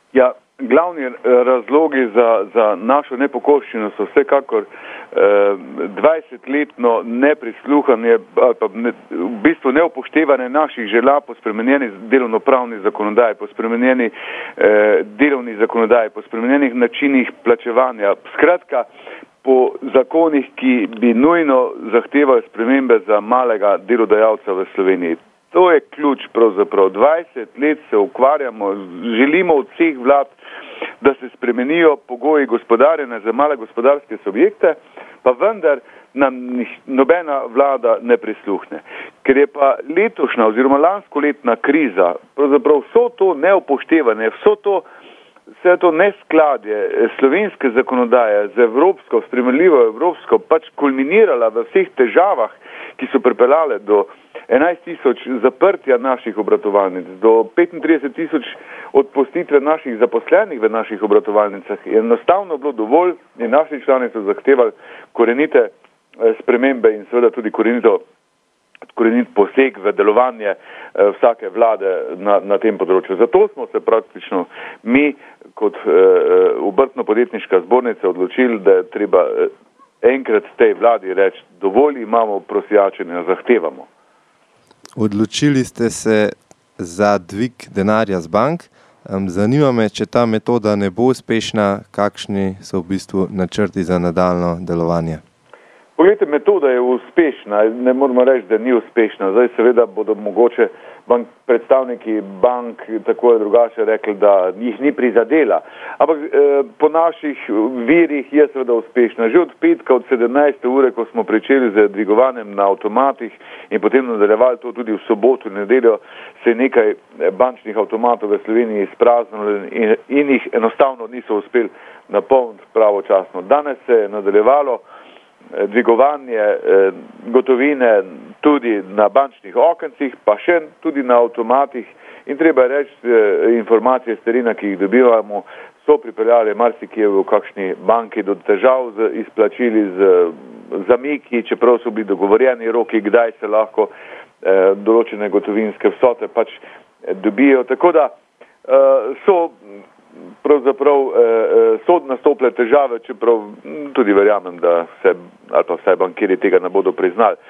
Ja, glavni razlogi za našo nepokorščino so vsekakor 20-letno neprisluhanje ali pa v bistvu neupoštevanje naših želja po spremenjeni delovnopravni zakonodaji, po spremenjeni delovni zakonodaji, po spremenjenih načinih plačevanja. Skratka, po zakonih, ki bi nujno zahtevali spremembe za malega delodajalca v Sloveniji. To je ključ pravzaprav. 20 let se ukvarjamo, želimo od vseh vlad, da se spremenijo pogoji gospodarjenja za male gospodarske subjekte, pa vendar nam nobena vlada ne prisluhne. Ker je pa letošnja oziroma lanskoletna kriza, pravzaprav vso to neupoštevanje, vse to neskladje slovenske zakonodaje z evropsko, sprejemljivo evropsko, pač kulminirala v vseh težavah, ki so pripeljale do 11.000 zaprtja naših obratovalnic, do 35.000 odpustitve naših zaposlenih v naših obratovalnicah. Je enostavno bilo dovolj in naši člani so zahtevali korenite spremembe in seveda tudi korenit poseg v delovanje vsake vlade na tem področju. Zato smo se praktično mi kot obrtno-podjetniška zbornica odločili, da je treba enkrat tej vladi reči, dovolj imamo prosjačenja, zahtevamo. Odločili ste se za dvig denarja z bank. Zanima me, če ta metoda ne bo uspešna, kakšni so v bistvu načrti za nadaljnje delovanje? Poglejte, metoda je uspešna, ne moramo reči, da ni uspešna. Zdaj seveda bodo mogoče predstavniki bank tako ali drugače rekli, da jih ni prizadela. Ampak po naših virih je seveda uspešna. Že od petka, od 17. ure, ko smo pričeli z dvigovanjem na avtomatih in potem nadaljevali to tudi v soboto in nedeljo, se je nekaj bančnih avtomatov v Sloveniji izpraznilo in jih enostavno niso uspeli napolniti pravočasno. Danes se je nadaljevalo dvigovanje gotovine tudi na bančnih okencih, pa še tudi na avtomatih in treba reči, informacije s terena, ki jih dobivamo, so pripeljali marsikje v kakšni banki do težav z izplačili, z zamiki, čeprav so bili dogovorjeni roki, kdaj se lahko določene gotovinske vsote pač dobijo. Tako da so nastopile težave, čeprav tudi verjamem, da se, ali pa vsaj bankiri tega ne bodo priznali.